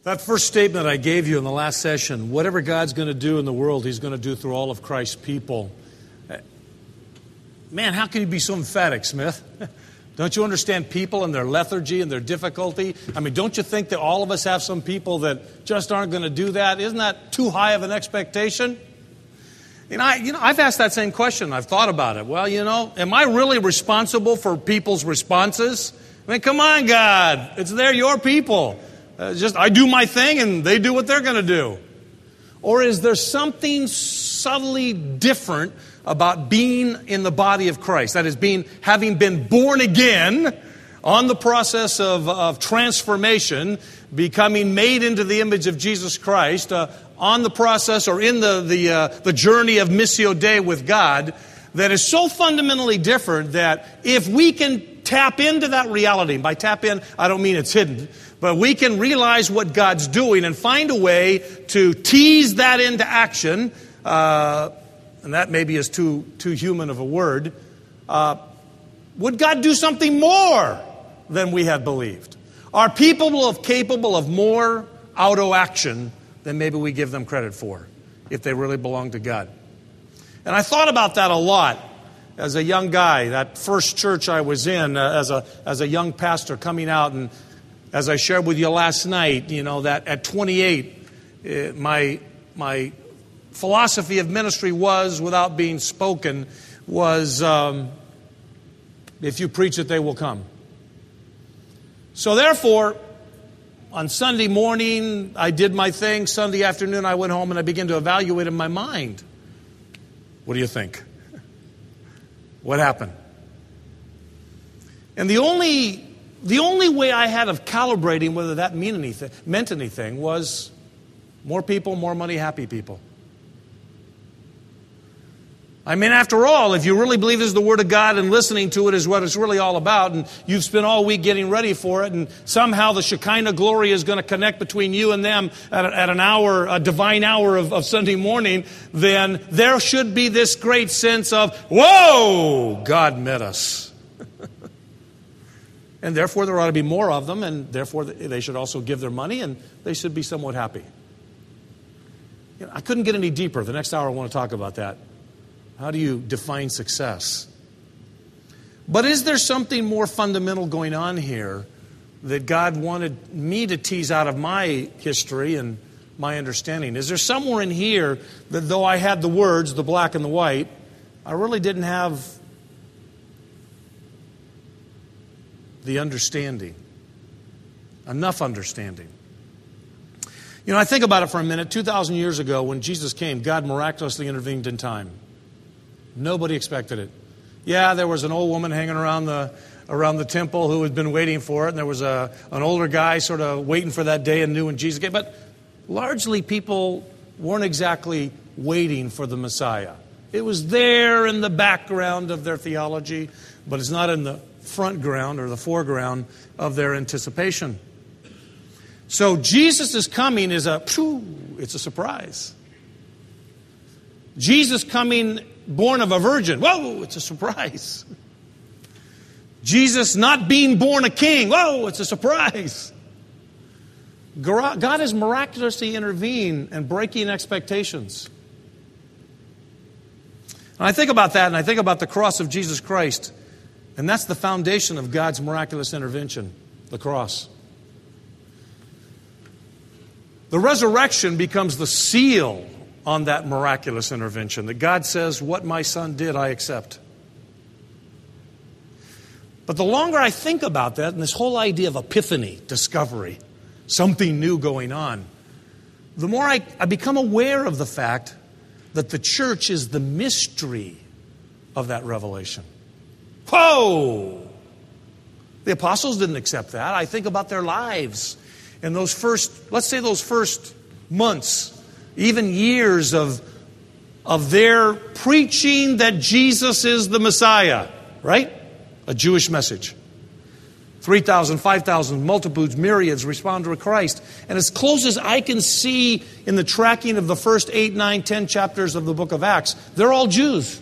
That first statement I gave you in the last session, whatever God's going to do in the world, He's going to do through all of Christ's people. Man, how can you be so emphatic, Smith? Don't you understand people and their lethargy and their difficulty? I mean, don't you think that all of us have some people that just aren't going to do that? Isn't that too high of an expectation? I've asked that same question. I've thought about it. Well, am I really responsible for people's responses? I mean, come on, God. They're your people. I do my thing and they do what they're going to do. Or is there something subtly different about being in the body of Christ? That is, having been born again, on the process of transformation, becoming made into the image of Jesus Christ, on the process or in the journey of Missio Dei with God, that is so fundamentally different that if we can tap into that reality, by tap in, I don't mean it's hidden, but we can realize what God's doing and find a way to tease that into action, and that maybe is too human of a word, would God do something more than we had believed? Are people capable of more auto-action than maybe we give them credit for, if they really belong to God? And I thought about that a lot as a young guy. That first church I was in as a young pastor coming out, and as I shared with you last night, that at 28, my philosophy of ministry was, without being spoken, was if you preach it, they will come. So therefore, on Sunday morning, I did my thing. Sunday afternoon, I went home and I began to evaluate in my mind. What do you think? What happened? And the only way I had of calibrating whether that meant anything was more people, more money, happy people. I mean, after all, if you really believe this is the Word of God and listening to it is what it's really all about, and you've spent all week getting ready for it, and somehow the Shekinah glory is going to connect between you and them at an hour, a divine hour of Sunday morning, then there should be this great sense of, whoa, God met us. And therefore there ought to be more of them, and therefore they should also give their money, and they should be somewhat happy. I couldn't get any deeper. The next hour I want to talk about that. How do you define success? But is there something more fundamental going on here that God wanted me to tease out of my history and my understanding? Is there somewhere in here that though I had the words, the black and the white, I really didn't have the understanding, enough understanding? I think about it for a minute. 2,000 years ago when Jesus came, God miraculously intervened in time. Nobody expected it. Yeah, there was an old woman hanging around the temple who had been waiting for it, and there was an older guy sort of waiting for that day and knew when Jesus came. But largely people weren't exactly waiting for the Messiah. It was there in the background of their theology, but it's not in the front ground or the foreground of their anticipation. So Jesus' coming is it's a surprise. Jesus coming born of a virgin, whoa, it's a surprise. Jesus not being born a king, whoa, it's a surprise. God has miraculously intervened and breaking expectations. And I think about that, and I think about the cross of Jesus Christ, and that's the foundation of God's miraculous intervention, the cross. The resurrection becomes the seal on that miraculous intervention, that God says, what my son did, I accept. But the longer I think about that, and this whole idea of epiphany, discovery, something new going on, the more I become aware of the fact that the church is the mystery of that revelation. Whoa! The apostles didn't accept that. I think about their lives in those first months, even years of their preaching that Jesus is the Messiah, right? A Jewish message. 3,000, 5,000, multitudes, myriads respond to Christ. And as close as I can see in the tracking of the first 8, 9, 10 chapters of the book of Acts, they're all Jews.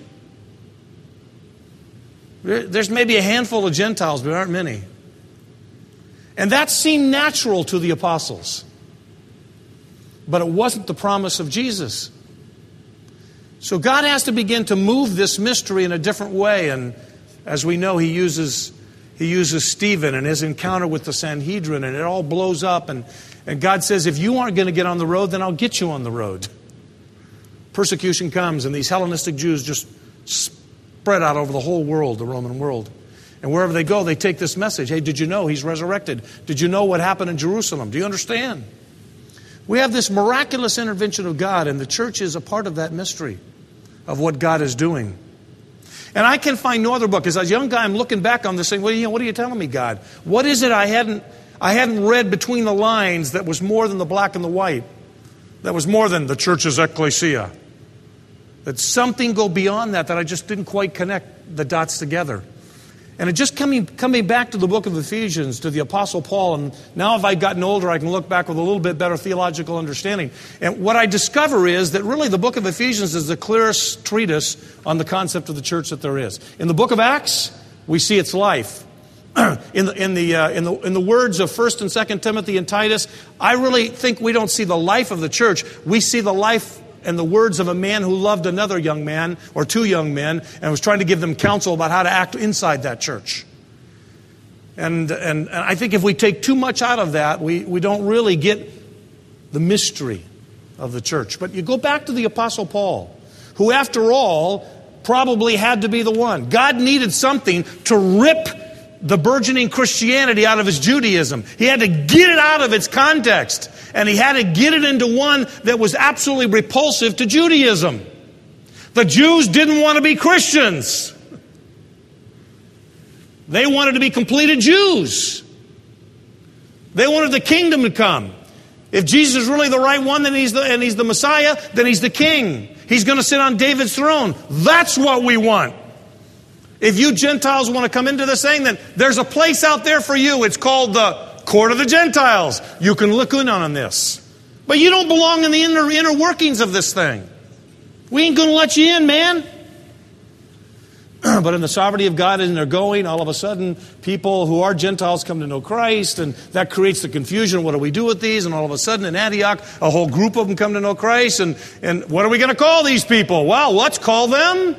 There's maybe a handful of Gentiles, but there aren't many. And that seemed natural to the apostles. but it wasn't the promise of Jesus. So God has to begin to move this mystery in a different way. And as we know, He uses Stephen and his encounter with the Sanhedrin, and it all blows up. And God says, if you aren't going to get on the road, then I'll get you on the road. Persecution comes, and these Hellenistic Jews just spread out over the whole world, the Roman world. And wherever they go, they take this message. Hey, did you know He's resurrected? Did you know what happened in Jerusalem? Do you understand? We have this miraculous intervention of God, and the church is a part of that mystery of what God is doing. And I can find no other book. As a young guy, I'm looking back on this saying, well, what are you telling me, God? What is it I hadn't read between the lines that was more than the black and the white? That was more than the church's ecclesia. That something go beyond that I just didn't quite connect the dots together. And it just coming back to the book of Ephesians, to the Apostle Paul, and now if I've gotten older, I can look back with a little bit better theological understanding. And what I discover is that really the book of Ephesians is the clearest treatise on the concept of the church that there is. In the book of Acts, we see its life. In the words of 1 and 2 Timothy and Titus, I really think we don't see the life of the church. We see the life and the words of a man who loved another young man or two young men and was trying to give them counsel about how to act inside that church. And I think if we take too much out of that, we don't really get the mystery of the church. But you go back to the Apostle Paul, who after all probably had to be the one. God needed something to rip the burgeoning Christianity out of his Judaism. He had to get it out of its context. And he had to get it into one that was absolutely repulsive to Judaism. The Jews didn't want to be Christians. They wanted to be completed Jews. They wanted the kingdom to come. If Jesus is really the right one, then he's the Messiah, then he's the king. He's going to sit on David's throne. That's what we want. If you Gentiles want to come into this thing, then there's a place out there for you. It's called the Court of the Gentiles. You can look in on this. But you don't belong in the inner workings of this thing. We ain't going to let you in, man. But in the sovereignty of God, and they're going, all of a sudden, people who are Gentiles come to know Christ, and that creates the confusion. What do we do with these? And all of a sudden, in Antioch, a whole group of them come to know Christ. And what are we going to call these people? Well, let's call them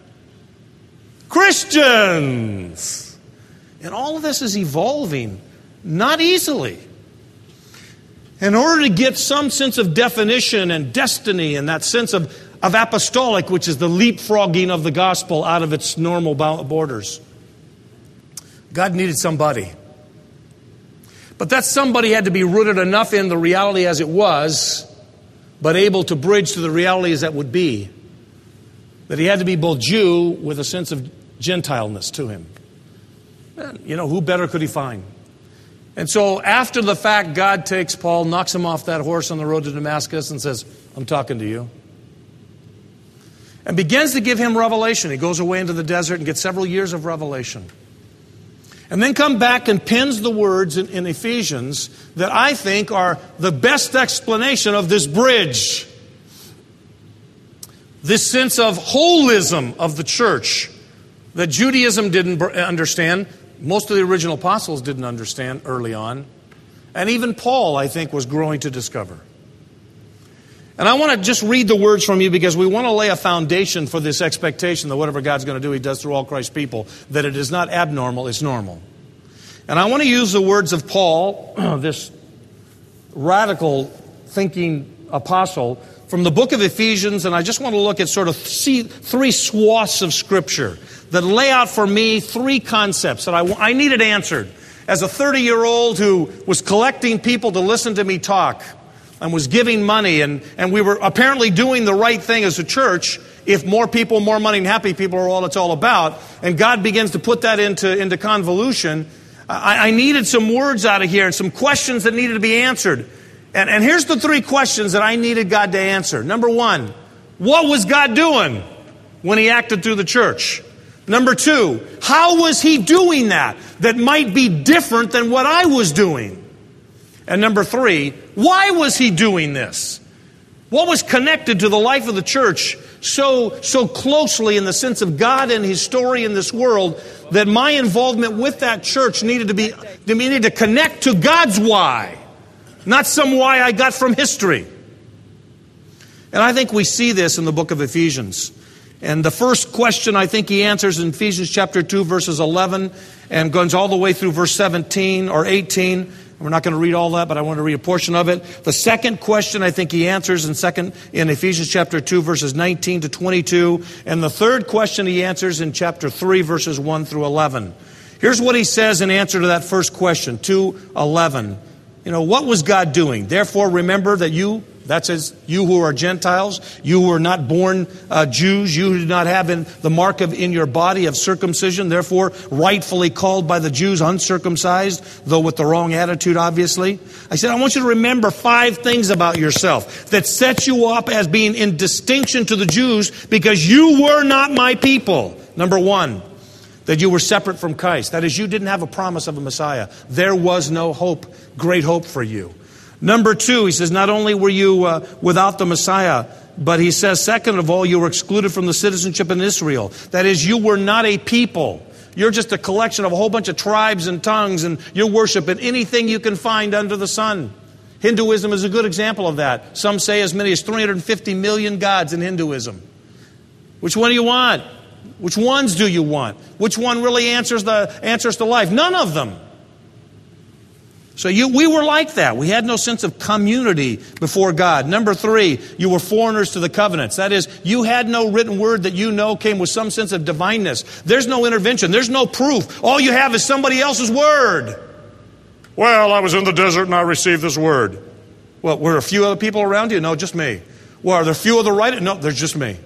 Christians. And all of this is evolving, not easily. In order to get some sense of definition and destiny and that sense of apostolic, which is the leapfrogging of the gospel out of its normal borders, God needed somebody. But that somebody had to be rooted enough in the reality as it was, but able to bridge to the reality as that would be. That he had to be both Jew with a sense of Gentileness to him. You know, who better could he find? And so after the fact, God takes Paul, knocks him off that horse on the road to Damascus and says, I'm talking to you. And begins to give him revelation. He goes away into the desert and gets several years of revelation. And then come back and pins the words in Ephesians that I think are the best explanation of this bridge. This sense of holism of the church that Judaism didn't understand. Most of the original apostles didn't understand early on. And even Paul, I think, was growing to discover. And I want to just read the words from you because we want to lay a foundation for this expectation that whatever God's going to do, He does through all Christ's people, that it is not abnormal, it's normal. And I want to use the words of Paul, this radical thinking apostle, from the book of Ephesians, and I just want to look at sort of three swaths of Scripture that lay out for me three concepts that I needed answered. As a 30-year-old who was collecting people to listen to me talk and was giving money, and we were apparently doing the right thing as a church, if more people, more money, and happy people are all it's all about, and God begins to put that into convolution, I needed some words out of here and some questions that needed to be answered. And here's the three questions that I needed God to answer. Number one, what was God doing when He acted through the church? Number two, how was He doing that might be different than what I was doing? And number three, why was He doing this? What was connected to the life of the church so closely in the sense of God and His story in this world that my involvement with that church needed to connect to God's why, not some why I got from history. And I think we see this in the book of Ephesians. And the first question I think he answers in Ephesians chapter 2, verses 11, and goes all the way through verse 17 or 18. We're not going to read all that, but I want to read a portion of it. The second question I think he answers in Ephesians chapter 2, verses 19 to 22. And the third question he answers in chapter 3, verses 1 through 11. Here's what he says in answer to that first question, 2:11. What was God doing? Therefore, remember that you who are Gentiles, you who are not born Jews, you who do not have the mark in your body of circumcision, therefore rightfully called by the Jews uncircumcised, though with the wrong attitude, obviously. I said, I want you to remember 5 things about yourself that sets you up as being in distinction to the Jews because you were not my people. Number 1, that you were separate from Christ. That is, you didn't have a promise of a Messiah. There was no hope, great hope for you. Number 2, he says, not only were you without the Messiah, but he says, second of all, you were excluded from the citizenship in Israel. That is, you were not a people. You're just a collection of a whole bunch of tribes and tongues, and you worship in anything you can find under the sun. Hinduism is a good example of that. Some say as many as 350 million gods in Hinduism. Which one do you want? Which ones do you want? Which one really answers to life? None of them. So we were like that. We had no sense of community before God. Number 3, you were foreigners to the covenants. That is, you had no written word that came with some sense of divineness. There's no intervention. There's no proof. All you have is somebody else's word. Well, I was in the desert and I received this word. Well, were a few other people around you? No, just me. Well, are there a few other writers? No, there's just me.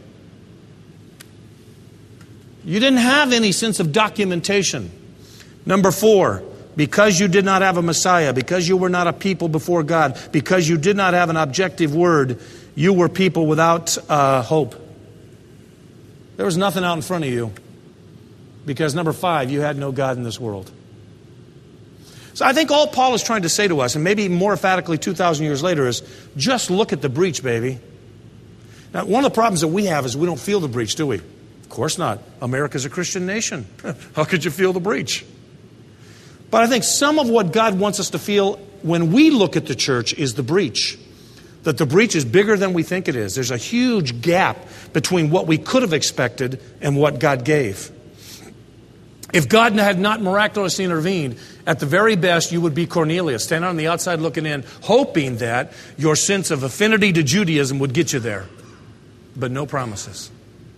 You didn't have any sense of documentation. Number 4, because you did not have a Messiah, because you were not a people before God, because you did not have an objective word, you were people without hope. There was nothing out in front of you. Because number 5, you had no God in this world. So I think all Paul is trying to say to us, and maybe more emphatically 2,000 years later, is just look at the breach, baby. Now, one of the problems that we have is we don't feel the breach, do we? Of course not. America's a Christian nation. How could you feel the breach? But I think some of what God wants us to feel when we look at the church is the breach. That the breach is bigger than we think it is. There's a huge gap between what we could have expected and what God gave. If God had not miraculously intervened, at the very best, you would be Cornelius, standing on the outside looking in, hoping that your sense of affinity to Judaism would get you there. But no promises.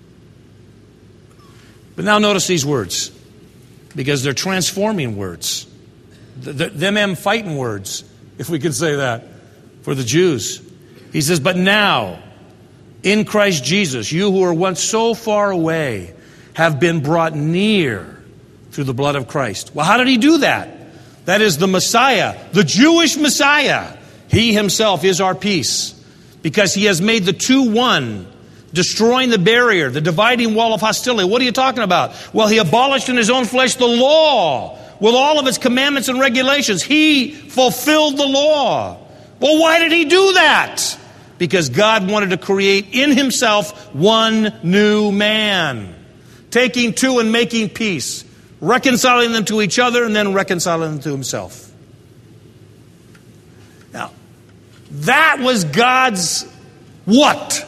But now notice these words, because they're transforming words. Them fighting words, if we can say that, for the Jews. He says, but now, in Christ Jesus, you who were once so far away have been brought near through the blood of Christ. Well, how did he do that? That is the Messiah, the Jewish Messiah. He himself is our peace, because he has made the two one, destroying the barrier, the dividing wall of hostility. What are you talking about? Well, he abolished in his own flesh the law with all of its commandments and regulations. He fulfilled the law. Well, why did he do that? Because God wanted to create in himself one new man, taking two and making peace, reconciling them to each other and then reconciling them to himself. Now, that was God's what?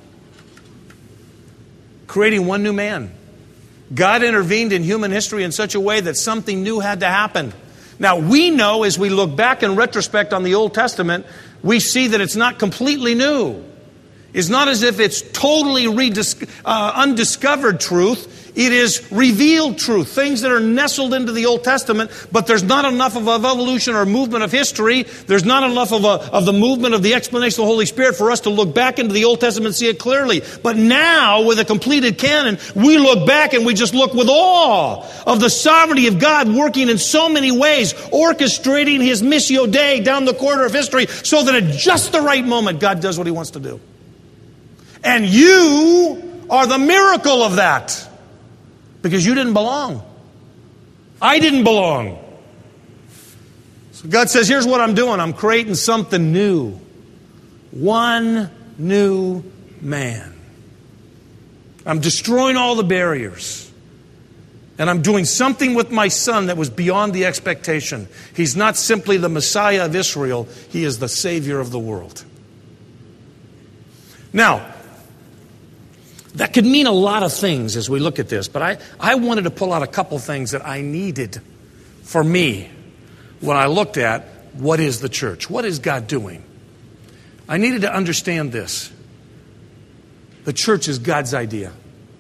Creating one new man. God intervened in human history in such a way that something new had to happen. Now, we know as we look back in retrospect on the Old Testament, we see that it's not completely new. It's not as if it's totally undiscovered truth. It is revealed truth, things that are nestled into the Old Testament, but there's not enough of evolution or movement of history. There's not enough of the movement of the explanation of the Holy Spirit for us to look back into the Old Testament and see it clearly. But now, with a completed canon, we look back and we just look with awe of the sovereignty of God working in so many ways, orchestrating his Missio Dei down the corridor of history so that at just the right moment, God does what he wants to do. And you are the miracle of that. Because you didn't belong. I didn't belong. So God says, here's what I'm doing. I'm creating something new. One new man. I'm destroying all the barriers. And I'm doing something with my son that was beyond the expectation. He's not simply the Messiah of Israel. He is the Savior of the world. Now, that could mean a lot of things as we look at this, but I wanted to pull out a couple things that I needed for me when I looked at what is the church? What is God doing? I needed to understand this. The church is God's idea.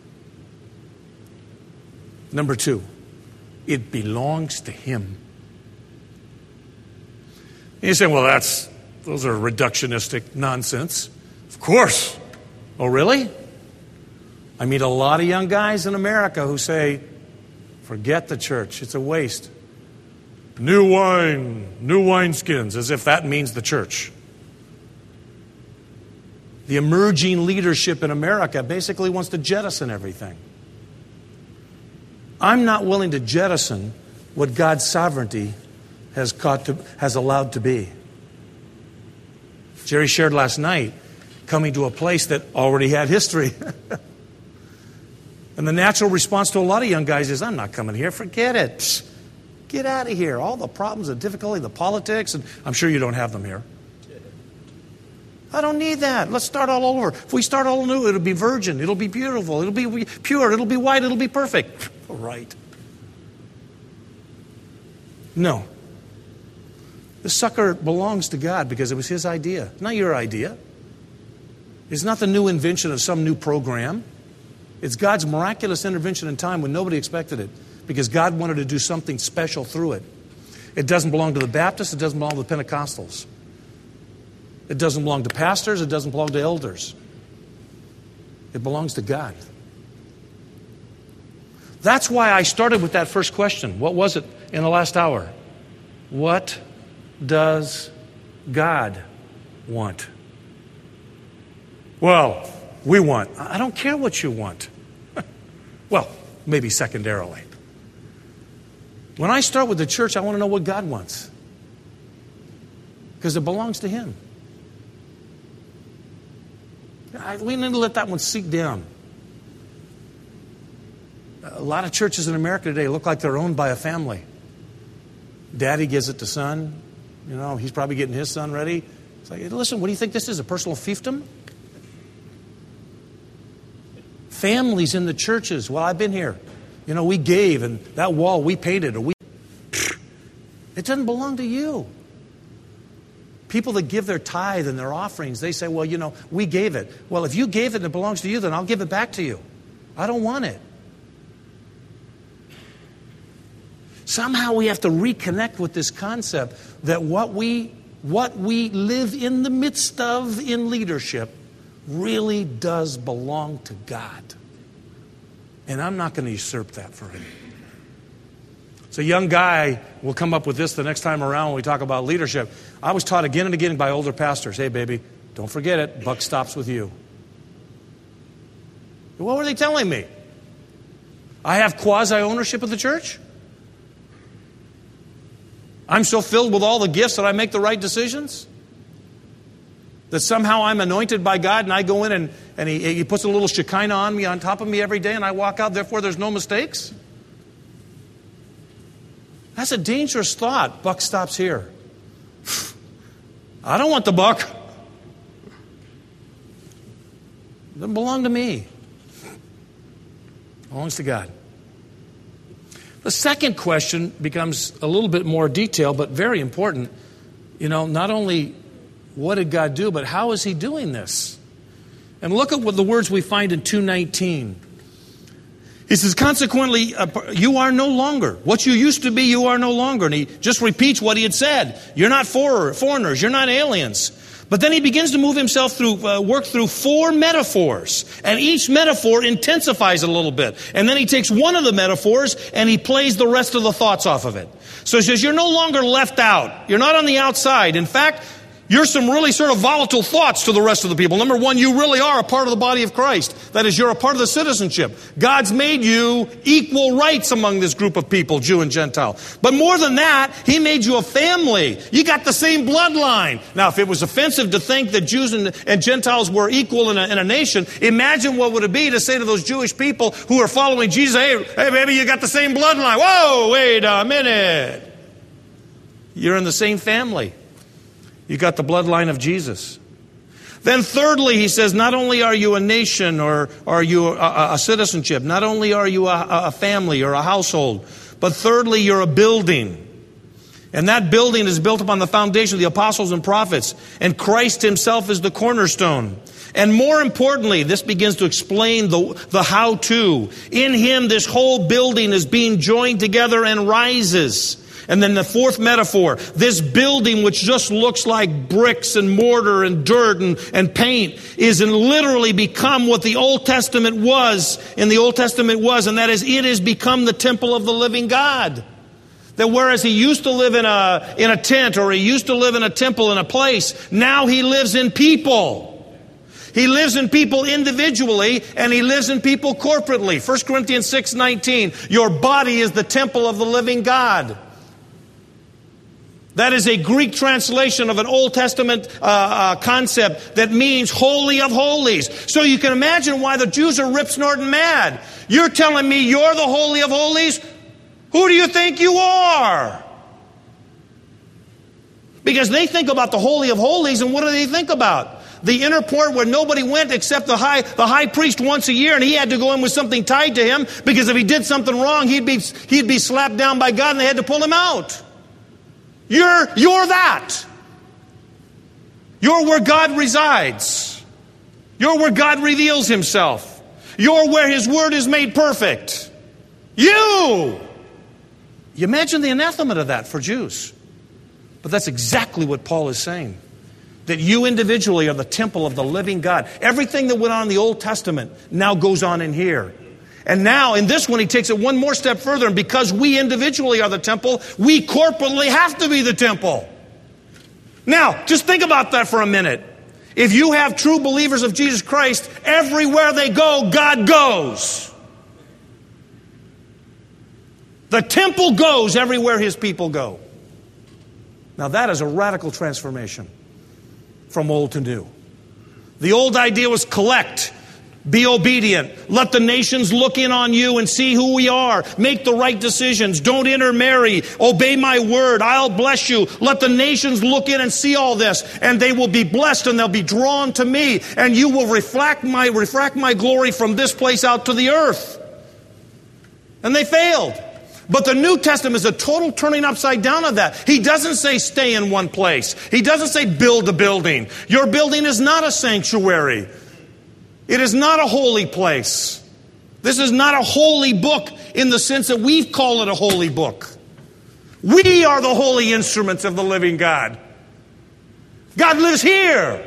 Number two, it belongs to Him. And you say, well, those are reductionistic nonsense. Of course. Oh, really? I meet a lot of young guys in America who say, forget the church, it's a waste. New wineskins, as if that means the church. The emerging leadership in America basically wants to jettison everything. I'm not willing to jettison what God's sovereignty has allowed to be. Jerry shared last night coming to a place that already had history. And the natural response to a lot of young guys is, I'm not coming here, forget it. Get out of here. All the problems, the difficulty, the politics, and I'm sure you don't have them here. I don't need that. Let's start all over. If we start all new, it'll be virgin. It'll be beautiful. It'll be pure. It'll be white. It'll be perfect. All right. No. The sucker belongs to God because it was His idea, not your idea. It's not the new invention of some new program. It's God's miraculous intervention in time when nobody expected it because God wanted to do something special through it. It doesn't belong to the Baptists. It doesn't belong to the Pentecostals. It doesn't belong to pastors. It doesn't belong to elders. It belongs to God. That's why I started with that first question. What was it in the last hour? What does God want? Well, we want. I don't care what you want. Well, maybe secondarily. When I start with the church, I want to know what God wants. Because it belongs to Him. We need to let that one sink down. A lot of churches in America today look like they're owned by a family. Daddy gives it to son. You know, he's probably getting his son ready. It's like, listen, what do you think this is, a personal fiefdom? Families in the churches. Well, I've been here. You know, we gave, and that wall we painted. It doesn't belong to you. People that give their tithe and their offerings, they say, well, you know, we gave it. Well, if you gave it and it belongs to you, then I'll give it back to you. I don't want it. Somehow we have to reconnect with this concept that what we live in the midst of in leadership really does belong to God. And I'm not going to usurp that for Him. So a young guy will come up with this the next time around when we talk about leadership. I was taught again and again by older pastors, hey, baby, don't forget it. Buck stops with you. What were they telling me? I have quasi-ownership of the church? I'm so filled with all the gifts that I make the right decisions? That somehow I'm anointed by God and I go in and he puts a little Shekinah on me, on top of me every day, and I walk out, therefore there's no mistakes? That's a dangerous thought. Buck stops here. I don't want the buck. It doesn't belong to me. It belongs to God. The second question becomes a little bit more detailed, but very important. You know, not only what did God do, but how is He doing this? And look at what the words we find in 2:19. He says, consequently, you are no longer. What you used to be, you are no longer. And he just repeats what he had said. You're not foreigners. You're not aliens. But then he begins to move himself work through 4 metaphors. And each metaphor intensifies it a little bit. And then he takes one of the metaphors and he plays the rest of the thoughts off of it. So he says, you're no longer left out. You're not on the outside. In fact, you're some really sort of volatile thoughts to the rest of the people. Number one, you really are a part of the body of Christ. That is, you're a part of the citizenship. God's made you equal rights among this group of people, Jew and Gentile. But more than that, He made you a family. You got the same bloodline. Now, if it was offensive to think that Jews and Gentiles were equal in a nation, imagine what would it be to say to those Jewish people who are following Jesus, hey, baby, you got the same bloodline. Whoa, wait a minute. You're in the same family. You got the bloodline of Jesus. Then thirdly, he says, not only are you a nation or are you a citizenship, not only are you a family or a household, but thirdly, you're a building. And that building is built upon the foundation of the apostles and prophets. And Christ himself is the cornerstone. And more importantly, this begins to explain the how-to. In him, this whole building is being joined together and rises. And then the fourth metaphor, this building which just looks like bricks and mortar and dirt and paint is literally become what the Old Testament was, and that is, it has become the temple of the living God. That whereas he used to live in a tent, or he used to live in a temple in a place, now he lives in people. He lives in people individually, and he lives in people corporately. 1 Corinthians 6:19, your body is the temple of the living God. That is a Greek translation of an Old Testament concept that means holy of holies. So you can imagine why the Jews are rip-snorting mad. You're telling me you're the holy of holies? Who do you think you are? Because they think about the holy of holies, and what do they think about? The inner part where nobody went except the high priest once a year, and he had to go in with something tied to him, because if he did something wrong, he'd be slapped down by God, and they had to pull him out. You're that. You're where God resides. You're where God reveals himself. You're where his word is made perfect. You imagine the anathema to that for Jews. But that's exactly what Paul is saying. That you individually are the temple of the living God. Everything that went on in the Old Testament now goes on in here. And now, in this one, he takes it one more step further. And because we individually are the temple, we corporately have to be the temple. Now, just think about that for a minute. If you have true believers of Jesus Christ, everywhere they go, God goes. The temple goes everywhere his people go. Now, that is a radical transformation from old to new. The old idea was collect. Be obedient. Let the nations look in on you and see who we are. Make the right decisions. Don't intermarry. Obey my word. I'll bless you. Let the nations look in and see all this. And they will be blessed and they'll be drawn to me. And you will refract my glory from this place out to the earth. And they failed. But the New Testament is a total turning upside down of that. He doesn't say stay in one place. He doesn't say build a building. Your building is not a sanctuary. It is not a holy place. This is not a holy book in the sense that we call it a holy book. We are the holy instruments of the living God. God lives here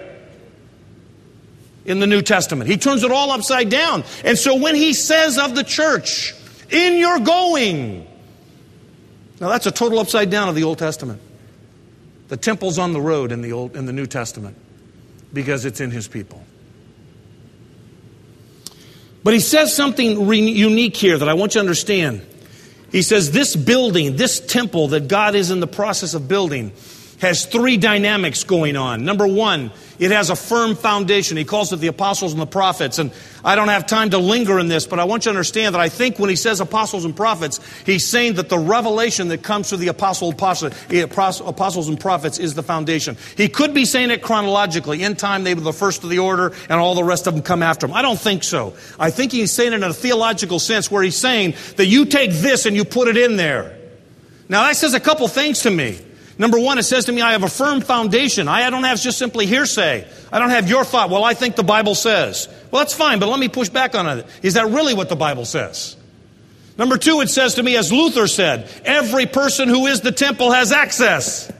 in the New Testament. He turns it all upside down. And so when he says of the church, in your going, now that's a total upside down of the Old Testament. The temple's on the road in the New Testament because it's in his people. But he says something unique here that I want you to understand. He says this building, this temple that God is in the process of building, has three dynamics going on. Number one, it has a firm foundation. He calls it the apostles and the prophets. And I don't have time to linger in this, but I want you to understand that I think when he says apostles and prophets, he's saying that the revelation that comes through the apostles and prophets is the foundation. He could be saying it chronologically. In time, they were the first of the order, and all the rest of them come after them. I don't think so. I think he's saying it in a theological sense where he's saying that you take this and you put it in there. Now, that says a couple things to me. Number one, it says to me, I have a firm foundation. I don't have just simply hearsay. I don't have your thought. Well, I think the Bible says. Well, that's fine, but let me push back on it. Is that really what the Bible says? Number two, it says to me, as Luther said, every person who is the temple has access.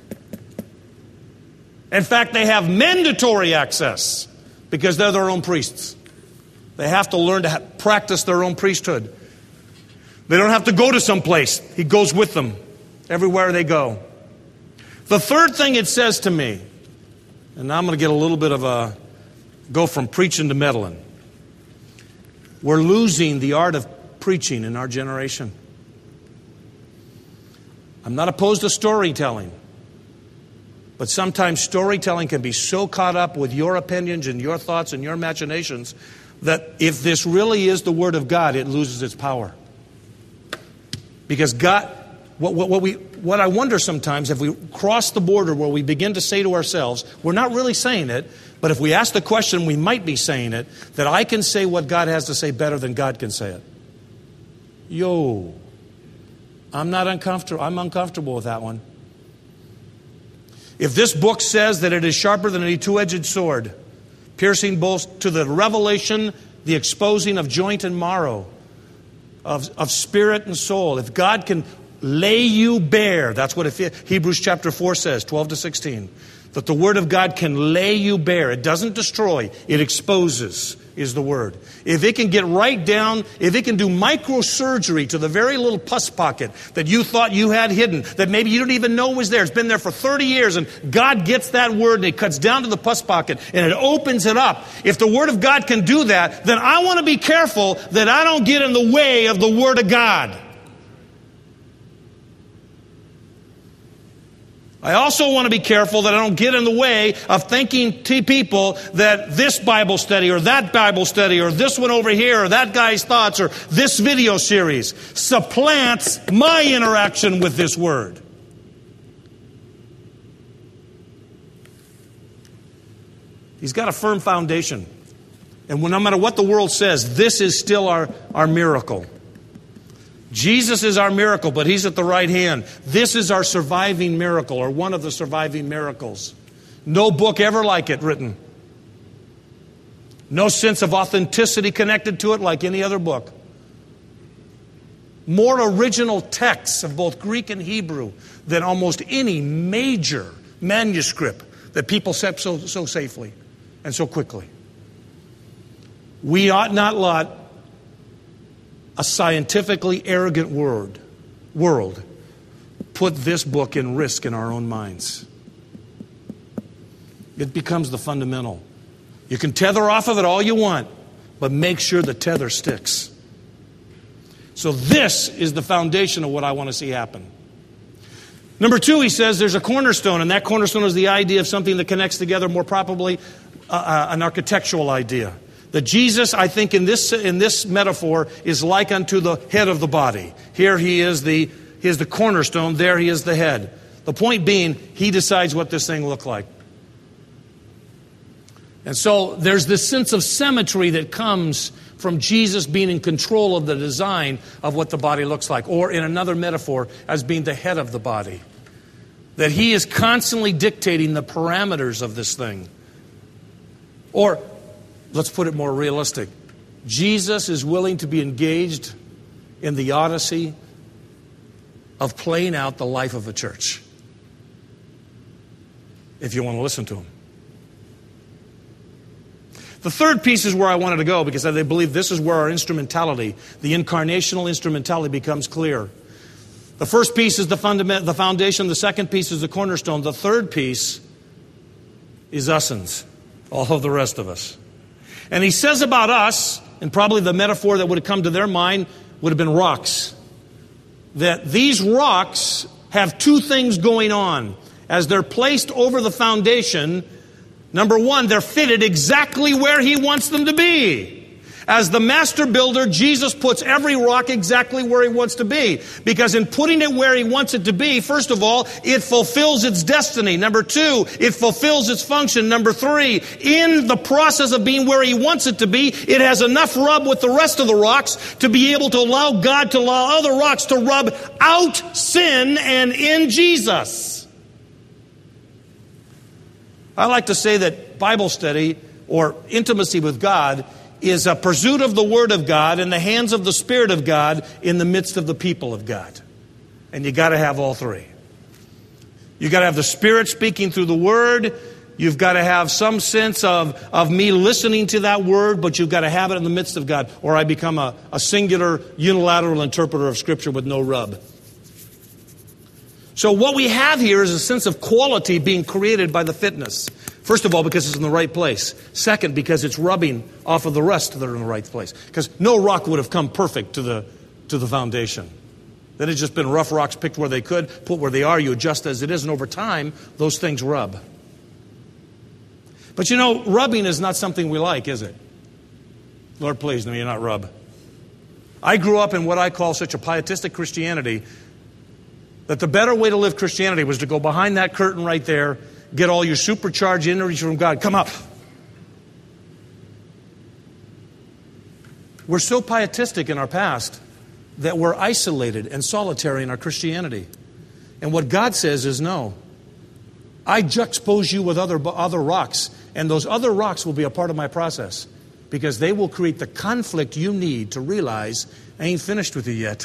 In fact, they have mandatory access because they're their own priests. They have to learn to practice their own priesthood. They don't have to go to some place. He goes with them everywhere they go. The third thing it says to me, and now I'm going to get a little bit of go from preaching to meddling. We're losing the art of preaching in our generation. I'm not opposed to storytelling. But sometimes storytelling can be so caught up with your opinions and your thoughts and your imaginations that if this really is the Word of God, it loses its power. Because God, What I wonder sometimes, if we cross the border where we begin to say to ourselves, we're not really saying it, but if we ask the question, we might be saying it, that I can say what God has to say better than God can say it. I'm not uncomfortable. I'm uncomfortable with that one. If this book says that it is sharper than any two-edged sword, piercing both to the revelation, the exposing of joint and marrow, of spirit and soul, if God can lay you bare, that's what Hebrews chapter 4 says, 12 to 16, that the Word of God can lay you bare. It doesn't destroy, it exposes, is the word. If it can get right down, if it can do microsurgery to the very little pus pocket that you thought you had hidden, that maybe you don't even know was there, it's been there for 30 years, and God gets that word and it cuts down to the pus pocket and it opens it up. If the Word of God can do that, then I want to be careful that I don't get in the way of the Word of God. I also want to be careful that I don't get in the way of thinking to people that this Bible study or that Bible study or this one over here or that guy's thoughts or this video series supplants my interaction with this Word. He's got a firm foundation. And no matter what the world says, this is still our miracle. Jesus is our miracle, but He's at the right hand. This is our surviving miracle, or one of the surviving miracles. No book ever like it written. No sense of authenticity connected to it like any other book. More original texts of both Greek and Hebrew than almost any major manuscript that people accept so safely and so quickly. We ought not let a scientifically arrogant world put this book in risk in our own minds. It becomes the fundamental. You can tether off of it all you want, but make sure the tether sticks. So this is the foundation of what I want to see happen. Number 2, he says there's a cornerstone, and that cornerstone is the idea of something that connects together, more probably an architectural idea. That Jesus, I think, in this metaphor, is like unto the head of the body. Here he is the cornerstone. There he is the head. The point being, he decides what this thing looks like. And so there's this sense of symmetry that comes from Jesus being in control of the design of what the body looks like. Or in another metaphor, as being the head of the body. That he is constantly dictating the parameters of this thing. Or, let's put it more realistic. Jesus is willing to be engaged in the odyssey of playing out the life of a church. If you want to listen to him. The third piece is where I wanted to go, because I believe this is where our instrumentality, the incarnational instrumentality, becomes clear. The first piece is the foundation. The second piece is the cornerstone. The third piece is us'uns, all of the rest of us. And he says about us, and probably the metaphor that would have come to their mind would have been rocks. That these rocks have two things going on. As they're placed over the foundation, number one, they're fitted exactly where he wants them to be. As the master builder, Jesus puts every rock exactly where he wants to be. Because in putting it where he wants it to be, first of all, it fulfills its destiny. Number 2, it fulfills its function. Number 3, in the process of being where he wants it to be, it has enough rub with the rest of the rocks to be able to allow God to allow other rocks to rub out sin and in Jesus. I like to say that Bible study or intimacy with God is a pursuit of the Word of God in the hands of the Spirit of God in the midst of the people of God. And you got to have all three. You got to have the Spirit speaking through the Word. You've got to have some sense of me listening to that Word, but you've got to have it in the midst of God, or I become a singular, unilateral interpreter of Scripture with no rub. So what we have here is a sense of quality being created by the fitness. First of all, because it's in the right place. Second, because it's rubbing off of the rest that are in the right place. Because no rock would have come perfect to the foundation. That had just been rough rocks picked where they could, put where they are, you adjust as it is, and over time, those things rub. But you know, rubbing is not something we like, is it? Lord, please, no, you're not rub. I grew up in what I call such a pietistic Christianity that the better way to live Christianity was to go behind that curtain right there, get all your supercharged energy from God. Come up. We're so pietistic in our past that we're isolated and solitary in our Christianity. And what God says is, no, I juxtapose you with other rocks, and those other rocks will be a part of my process because they will create the conflict you need to realize I ain't finished with you yet.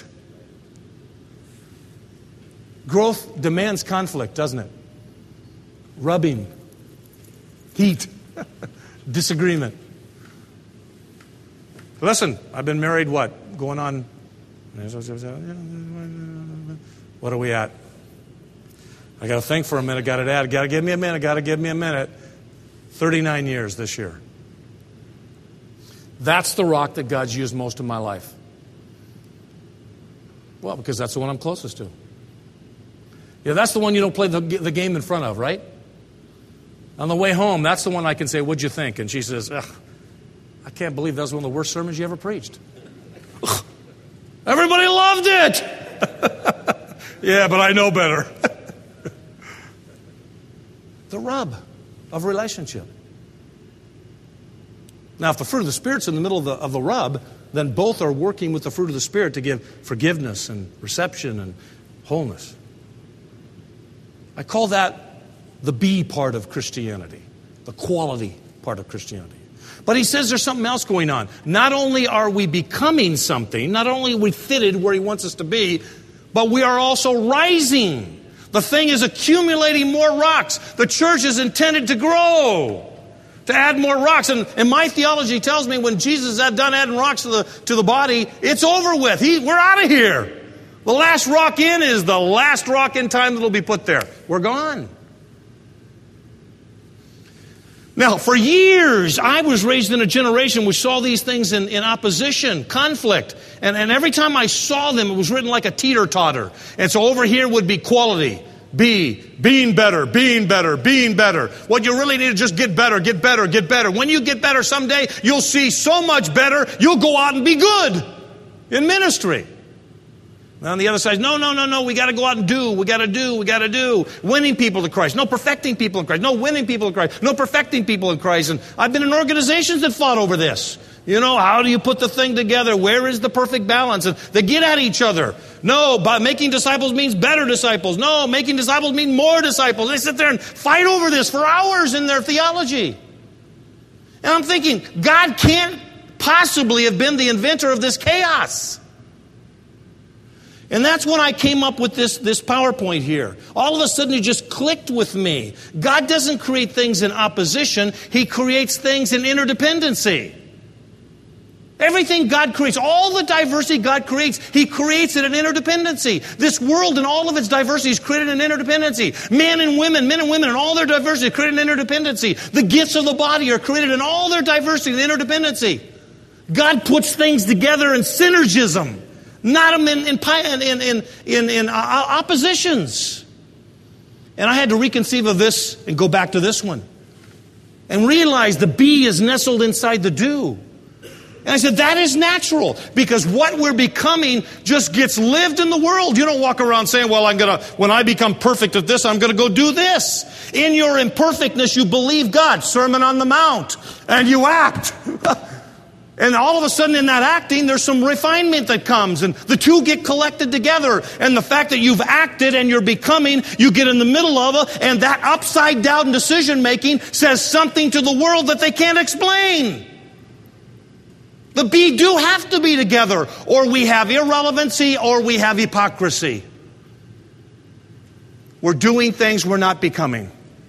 Growth demands conflict, doesn't it? Rubbing, heat, disagreement. Listen, I've been married, what? Going on, what are we at? I got to think for a minute, got to give me a minute. 39 years this year. That's the rock that God's used most of my life. Well, because that's the one I'm closest to. Yeah, that's the one you don't play the game in front of, right? On the way home, that's the one I can say, what'd you think? And she says, ugh, I can't believe that was one of the worst sermons you ever preached. Everybody loved it. Yeah, but I know better. The rub of relationship. Now, if the fruit of the Spirit's in the middle of the rub, then both are working with the fruit of the Spirit to give forgiveness and reception and wholeness. I call that the B part of Christianity, the quality part of Christianity. But he says there's something else going on. Not only are we becoming something, not only are we fitted where he wants us to be, but we are also rising. The thing is accumulating more rocks. The church is intended to grow, to add more rocks. And my theology tells me when Jesus is done adding rocks to the body, it's over with. We're out of here. The last rock in is the last rock in time that will be put there. We're gone. Now, for years, I was raised in a generation which saw these things in opposition, conflict. And every time I saw them, it was written like a teeter-totter. And so over here would be quality. Being better. What you really need is just get better. When you get better someday, you'll see so much better, you'll go out and be good in ministry. Now on the other side, no, we got to go out and do. We got to do. Winning people to Christ. No, perfecting people in Christ. No, winning people in Christ. No, perfecting people in Christ. And I've been in organizations that fought over this. You know, how do you put the thing together? Where is the perfect balance? And they get at each other. No, by making disciples means better disciples. No, making disciples means more disciples. They sit there and fight over this for hours in their theology. And I'm thinking, God can't possibly have been the inventor of this chaos. And that's when I came up with this PowerPoint here. All of a sudden it just clicked with me. God doesn't create things in opposition. He creates things in interdependency. Everything God creates, all the diversity God creates, He creates it in interdependency. This world and all of its diversity is created in interdependency. Men and women and all their diversity is created in interdependency. The gifts of the body are created in all their diversity and interdependency. God puts things together in synergism. Not in oppositions. And I had to reconceive of this and go back to this one. And realize the be is nestled inside the do. And I said, that is natural. Because what we're becoming just gets lived in the world. You don't walk around saying, well, when I become perfect at this, I'm going to go do this. In your imperfectness, you believe God. Sermon on the Mount. And you act. And all of a sudden in that acting, there's some refinement that comes. And the two get collected together. And the fact that you've acted and you're becoming, you get in the middle of it. And that upside down decision making says something to the world that they can't explain. The B do have to be together. Or we have irrelevancy or we have hypocrisy. We're doing things we're not becoming.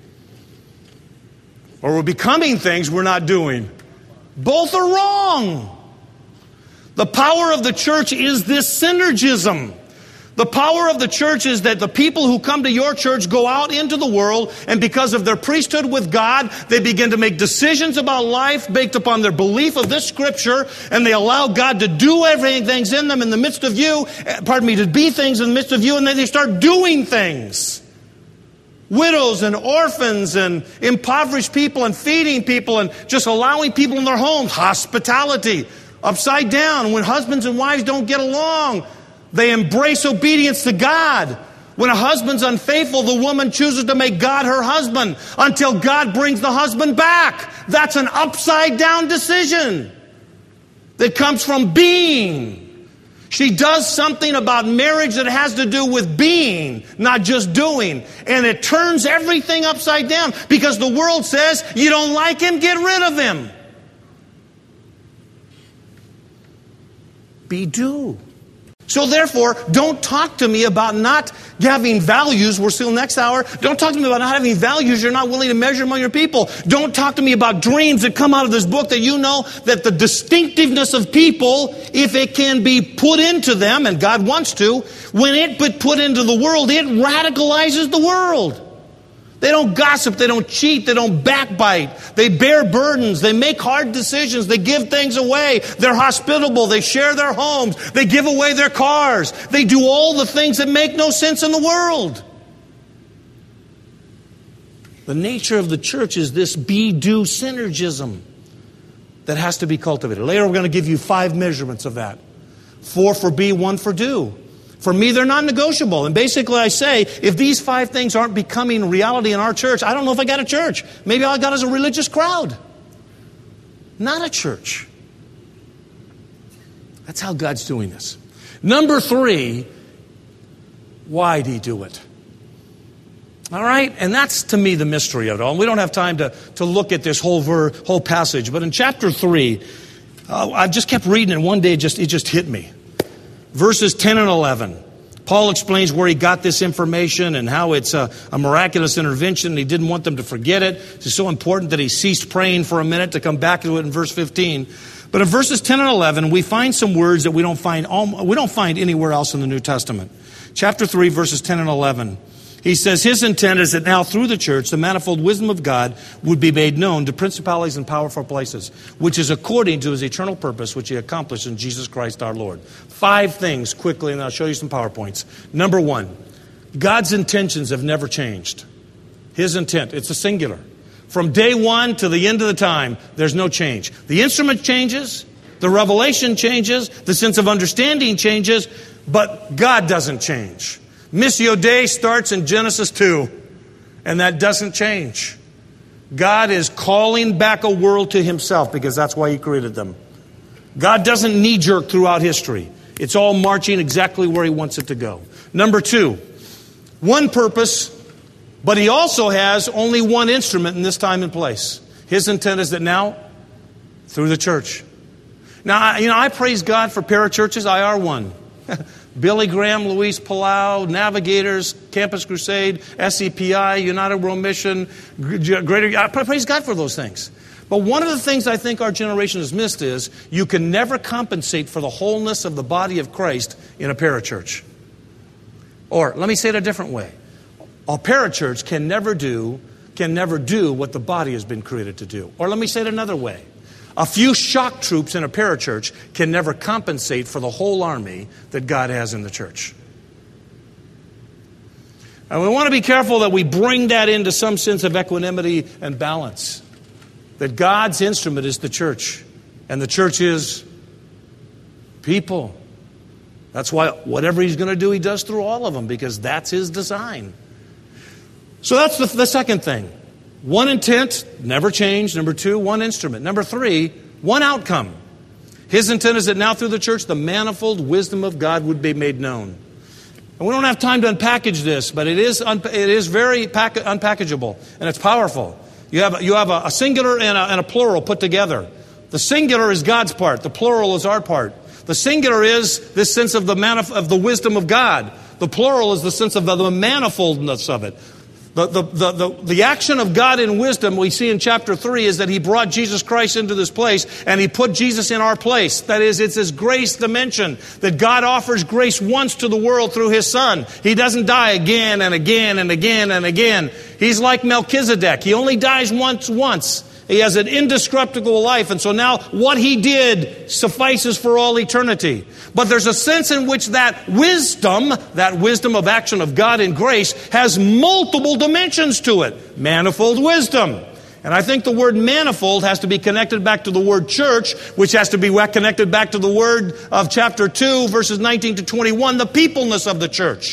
Or we're becoming things we're not doing. Both are wrong. The power of the church is this synergism. The power of the church is that the people who come to your church go out into the world, and because of their priesthood with God, they begin to make decisions about life based upon their belief of this scripture, and they allow God to do everything in them in the midst of you, to be things in the midst of you, and then they start doing things. Widows and orphans and impoverished people and feeding people and just allowing people in their homes. Hospitality. Upside down. When husbands and wives don't get along, they embrace obedience to God. When a husband's unfaithful, the woman chooses to make God her husband until God brings the husband back. That's an upside down decision that comes from being. She does something about marriage that has to do with being, not just doing. And it turns everything upside down because the world says, you don't like him, get rid of him. Be do. So therefore, don't talk to me about not having values. We're still next hour. Don't talk to me about not having values you're not willing to measure among your people. Don't talk to me about dreams that come out of this book that you know that the distinctiveness of people, if it can be put into them, and God wants to, when it but put into the world, it radicalizes the world. They don't gossip, they don't cheat, they don't backbite, they bear burdens, they make hard decisions, they give things away, they're hospitable, they share their homes, they give away their cars, they do all the things that make no sense in the world. The nature of the church is this be-do synergism that has to be cultivated. Later we're going to give you 5 measurements of that. 4 for be, 1 for do. For me, they're non-negotiable. And basically I say, if these 5 things aren't becoming reality in our church, I don't know if I got a church. Maybe all I got is a religious crowd. Not a church. That's how God's doing this. Number 3, why did he do it? All right? And that's, to me, the mystery of it all. And we don't have time to look at this whole passage. But in chapter 3, I just kept reading it. One day it just hit me. Verses 10 and 11. Paul explains where he got this information and how it's a miraculous intervention. And he didn't want them to forget it. It's so important that he ceased praying for a minute to come back to it in verse 15. But in verses 10 and 11, we find some words that we don't find anywhere else in the New Testament. Chapter 3, verses 10 and 11. He says, his intent is that now through the church, the manifold wisdom of God would be made known to principalities and powerful places, which is according to his eternal purpose, which he accomplished in Jesus Christ our Lord. 5 things quickly, and I'll show you some PowerPoints. Number 1, God's intentions have never changed. His intent, it's a singular. From day 1 to the end of the time, there's no change. The instrument changes, the revelation changes, the sense of understanding changes, but God doesn't change. Missio Dei starts in Genesis 2, and that doesn't change. God is calling back a world to himself because that's why he created them. God doesn't knee-jerk throughout history. It's all marching exactly where he wants it to go. Number 2, one purpose, but he also has only one instrument in this time and place. His intent is that now, through the church. Now, I praise God for parachurches. I are one. Billy Graham, Luis Palau, Navigators, Campus Crusade, SCPI, United World Mission, Greater. I praise God for those things. But one of the things I think our generation has missed is you can never compensate for the wholeness of the body of Christ in a parachurch. Or let me say it a different way. A parachurch can never do what the body has been created to do. Or let me say it another way. A few shock troops in a parachurch can never compensate for the whole army that God has in the church. And we want to be careful that we bring that into some sense of equanimity and balance. That God's instrument is the church. And the church is people. That's why whatever he's going to do, he does through all of them, because that's his design. So that's the second thing. One intent, never changed. Number 2, one instrument. Number 3, one outcome. His intent is that now through the church, the manifold wisdom of God would be made known. And we don't have time to unpackage this, but it is very unpackageable, and it's powerful. You have a singular and a plural put together. The singular is God's part. The plural is our part. The singular is this sense of the wisdom of God. The plural is the sense of the manifoldness of it. The action of God in wisdom we see in chapter 3 is that he brought Jesus Christ into this place and he put Jesus in our place. That is, it's his grace dimension that God offers grace once to the world through his Son. He doesn't die again and again and again and again. He's like Melchizedek. He only dies once. He has an indestructible life. And so now what he did suffices for all eternity. But there's a sense in which that wisdom of action of God in grace, has multiple dimensions to it. Manifold wisdom. And I think the word manifold has to be connected back to the word church, which has to be connected back to the word of chapter 2, verses 19 to 21, the peopleness of the church.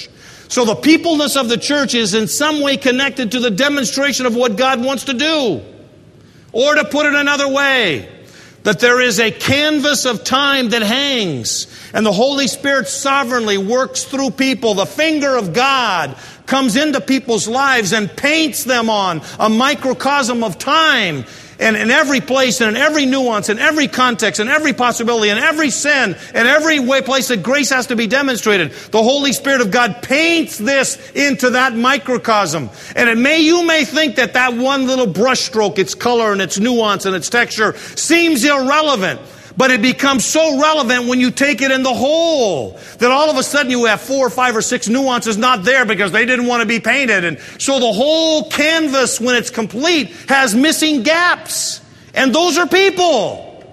So the peopleness of the church is in some way connected to the demonstration of what God wants to do. Or to put it another way, that there is a canvas of time that hangs, and the Holy Spirit sovereignly works through people. The finger of God comes into people's lives and paints them on a microcosm of time. And in every place, and in every nuance, in every context, in every possibility, in every sin, in every place that grace has to be demonstrated, the Holy Spirit of God paints this into that microcosm. And you may think that one little brushstroke, its color and its nuance and its texture, seems irrelevant. But it becomes so relevant when you take it in the whole, that all of a sudden you have 4 or 5 or 6 nuances not there because they didn't want to be painted. And so the whole canvas, when it's complete, has missing gaps. And those are people.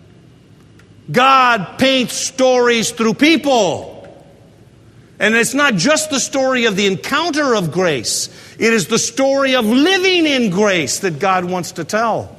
God paints stories through people. And it's not just the story of the encounter of grace. It is the story of living in grace that God wants to tell.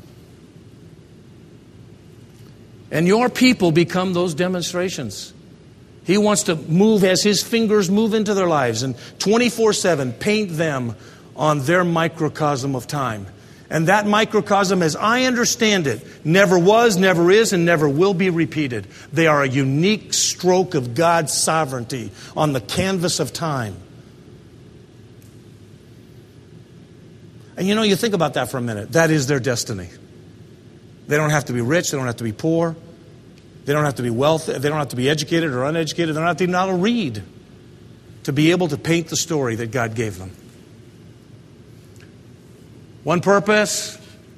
And your people become those demonstrations. He wants to move as His fingers move into their lives and 24/7 paint them on their microcosm of time. And that microcosm, as I understand it, never was, never is, and never will be repeated. They are a unique stroke of God's sovereignty on the canvas of time. And you think about that for a minute. That is their destiny. They don't have to be rich. They don't have to be poor. They don't have to be wealthy. They don't have to be educated or uneducated. They don't have to even know how to read to be able to paint the story that God gave them. One purpose,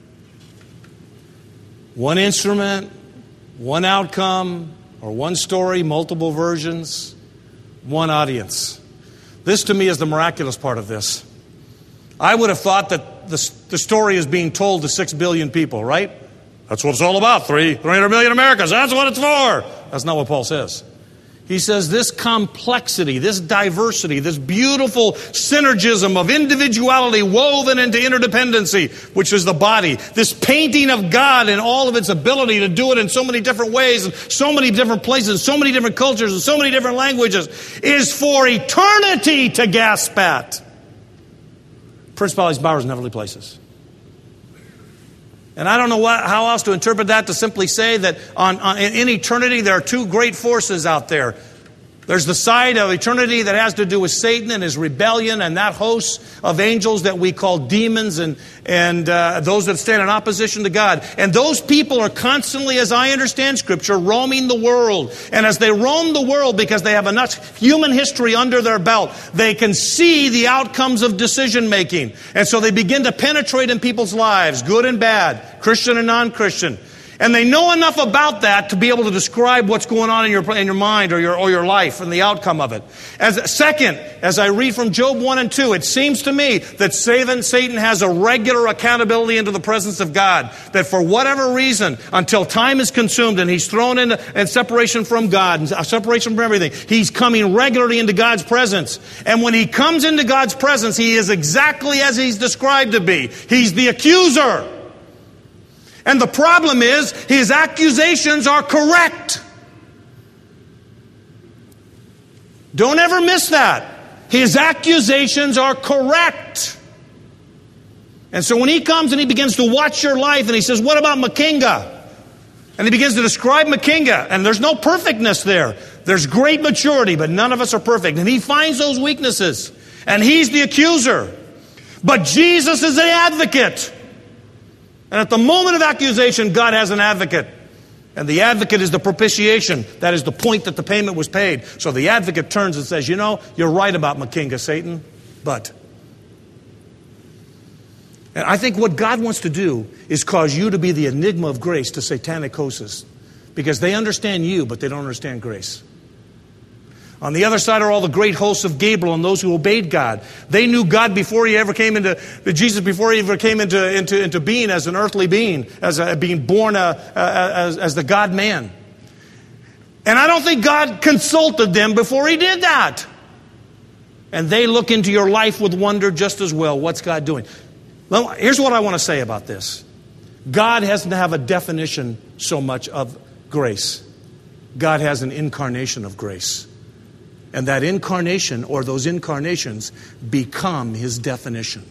one instrument, one outcome, or one story, multiple versions, one audience. This to me is the miraculous part of this. I would have thought that the story is being told to 6 billion people, right? That's what it's all about, 300 million Americans. That's what it's for. That's not what Paul says. He says this complexity, this diversity, this beautiful synergism of individuality woven into interdependency, which is the body, this painting of God in all of its ability to do it in so many different ways, and so many different places, so many different cultures, and so many different languages, is for eternity to gasp at. Principalities, powers, and heavenly places. And I don't know how else to interpret that, to simply say that in eternity there are 2 great forces out there. There's the side of eternity that has to do with Satan and his rebellion and that host of angels that we call demons and those that stand in opposition to God. And those people are constantly, as I understand Scripture, roaming the world. And as they roam the world, because they have enough human history under their belt, they can see the outcomes of decision making. And so they begin to penetrate in people's lives, good and bad, Christian and non-Christian. And they know enough about that to be able to describe what's going on in your mind or your life and the outcome of it. As I read from Job 1 and 2, it seems to me that Satan has a regular accountability into the presence of God. That for whatever reason, until time is consumed and he's thrown in separation from God and separation from everything, he's coming regularly into God's presence. And when he comes into God's presence, he is exactly as he's described to be. He's the accuser. And the problem is, his accusations are correct. Don't ever miss that. His accusations are correct. And so when he comes and he begins to watch your life and he says, what about Makinga? And he begins to describe Makinga, and there's no perfectness there. There's great maturity, but none of us are perfect. And he finds those weaknesses, and he's the accuser. But Jesus is the advocate. And at the moment of accusation, God has an advocate. And the advocate is the propitiation. That is the point that the payment was paid. So the advocate turns and says, you're right about Makinga, Satan, but. And I think what God wants to do is cause you to be the enigma of grace to satanic hosts. Because they understand you, but they don't understand grace. On the other side are all the great hosts of Gabriel and those who obeyed God. They knew God before he ever came Jesus before he ever came into being as an earthly being, as being born as the God-man. And I don't think God consulted them before he did that. And they look into your life with wonder just as well. What's God doing? Well, here's what I want to say about this. God doesn't have a definition so much of grace. God has an incarnation of grace. And that incarnation, or those incarnations, become his definition.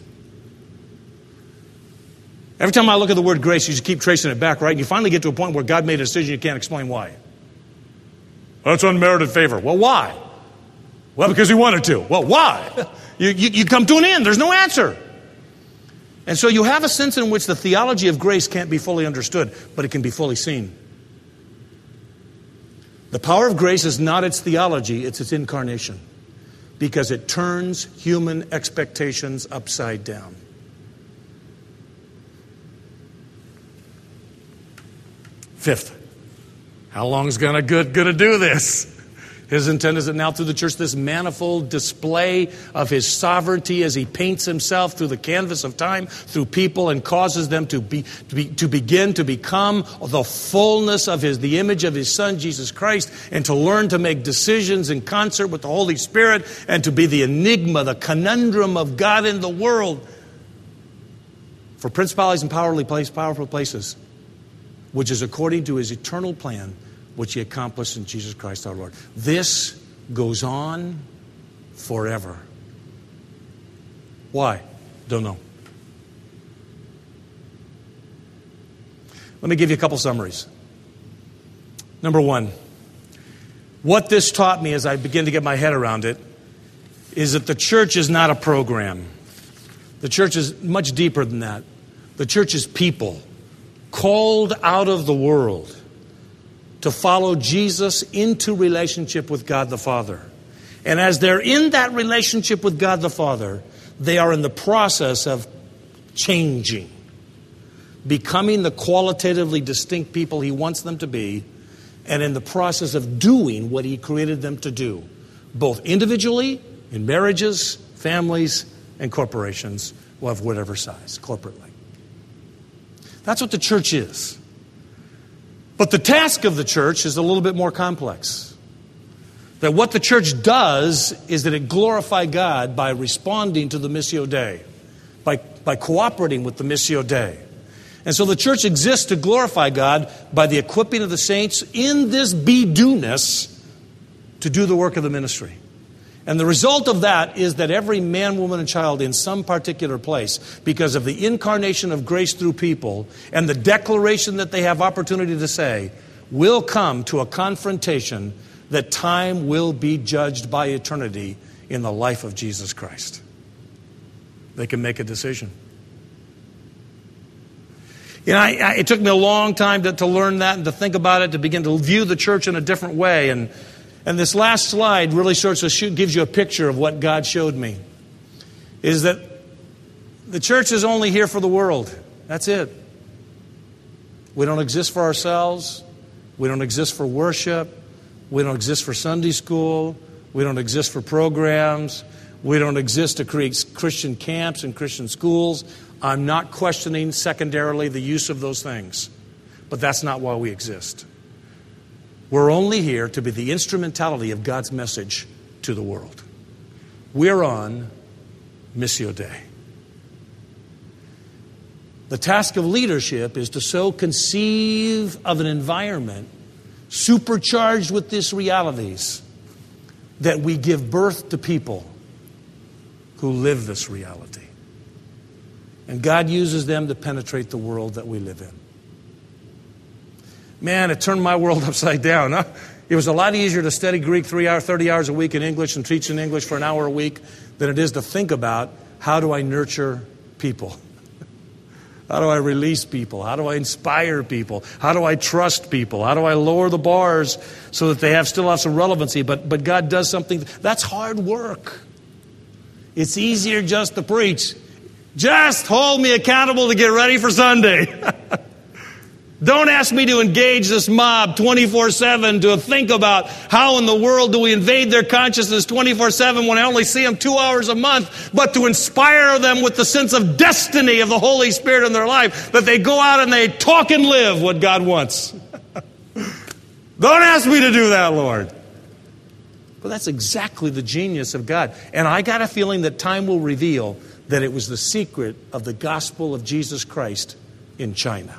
Every time I look at the word grace, you just keep tracing it back, right? And you finally get to a point where God made a decision you can't explain why. That's unmerited favor. Well, why? Well, because he wanted to. Well, why? You come to an end. There's no answer. And so you have a sense in which the theology of grace can't be fully understood, but it can be fully seen. The power of grace is not its theology, it's its incarnation. Because it turns human expectations upside down. Fifth, how long is God going to do this? His intent is that now through the church, this manifold display of his sovereignty as he paints himself through the canvas of time, through people, and causes them to begin to become the fullness of the image of his Son, Jesus Christ, and to learn to make decisions in concert with the Holy Spirit, and to be the enigma, the conundrum of God in the world for principalities and powerful places, which is according to his eternal plan, which he accomplished in Jesus Christ our Lord. This goes on forever. Why? Don't know. Let me give you a couple summaries. Number one, what this taught me as I begin to get my head around it is that the church is not a program. The church is much deeper than that. The church is people called out of the world to follow Jesus into relationship with God the Father. And as they're in that relationship with God the Father, they are in the process of changing, becoming the qualitatively distinct people he wants them to be, and in the process of doing what he created them to do, both individually, in marriages, families, and corporations of whatever size, corporately. That's what the church is. But the task of the church is a little bit more complex. That what the church does is that it glorifies God by responding to the Missio Dei, by cooperating with the Missio Dei. And so the church exists to glorify God by the equipping of the saints in this be-do-ness to do the work of the ministry. And the result of that is that every man, woman, and child in some particular place, because of the incarnation of grace through people and the declaration that they have opportunity to say, will come to a confrontation that time will be judged by eternity in the life of Jesus Christ. They can make a decision. You know, it took me a long time to learn that and to think about it, to begin to view the church in a different way. And this last slide really gives you a picture of what God showed me. Is that the church is only here for the world. That's it. We don't exist for ourselves. We don't exist for worship. We don't exist for Sunday school. We don't exist for programs. We don't exist to create Christian camps and Christian schools. I'm not questioning secondarily the use of those things. But that's not why we exist. We're only here to be the instrumentality of God's message to the world. We're on Missio Dei. The task of leadership is to so conceive of an environment supercharged with these realities that we give birth to people who live this reality. And God uses them to penetrate the world that we live in. Man, it turned my world upside down. Huh? It was a lot easier to study Greek 30 hours a week in English and teach in English for an hour a week than it is to think about how do I nurture people? How do I release people? How do I inspire people? How do I trust people? How do I lower the bars so that they still have some relevancy? But God does something. That's hard work. It's easier just to preach. Just hold me accountable to get ready for Sunday. Don't ask me to engage this mob 24/7 to think about how in the world do we invade their consciousness 24/7 when I only see them 2 hours a month, but to inspire them with the sense of destiny of the Holy Spirit in their life, that they go out and they talk and live what God wants. Don't ask me to do that, Lord. But that's exactly the genius of God. And I got a feeling that time will reveal that it was the secret of the gospel of Jesus Christ in China.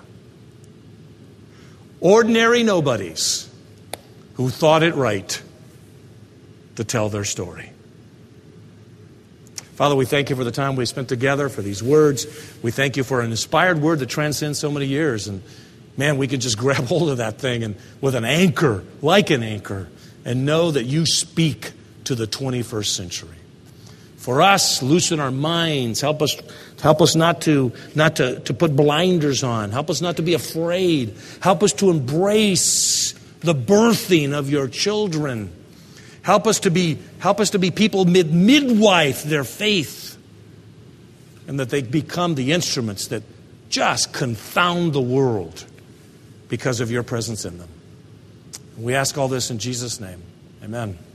Ordinary nobodies who thought it right to tell their story. Father, we thank you for the time we spent together, for these words. We thank you for an inspired word that transcends so many years. And man, we can just grab hold of that thing and with an anchor, like an anchor, and know that you speak to the 21st century. For us, loosen our minds. Help us not to put blinders on. Help us not to be afraid. Help us to embrace the birthing of your children. Help us to be people midwife their faith, and that they become the instruments that just confound the world because of your presence in them. We ask all this in Jesus' name. Amen.